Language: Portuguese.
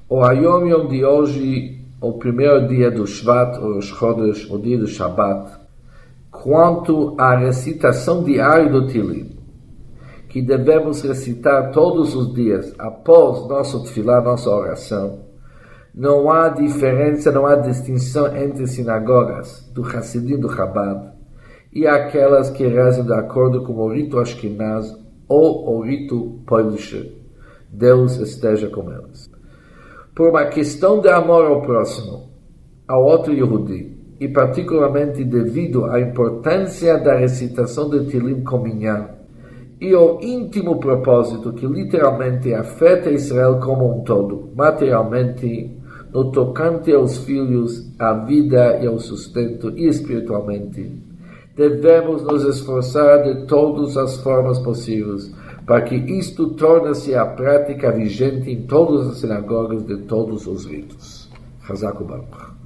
O Hayom Yom de hoje, o primeiro dia do Shvat, o Rosh Chodesh, o dia do Shabbat, quanto à recitação diária do Tehillim, que devemos recitar todos os dias após nosso tefilá, nossa oração. Não há diferença, não há distinção entre sinagogas do Hassidim do Chabad e aquelas que rezam de acordo com o rito Ashkenaz ou o rito Polish. Deus esteja com elas. Por uma questão de amor ao próximo, ao outro Yehudi, e particularmente devido à importância da recitação de Tehillim com Minyan, e ao íntimo propósito que literalmente afeta Israel como um todo, materialmente, no tocante aos filhos, à vida e ao sustento, e espiritualmente, devemos nos esforçar de todas as formas possíveis para que isto torne-se a prática vigente em todas as sinagogas de todos os ritos. Chazak u'Baruch.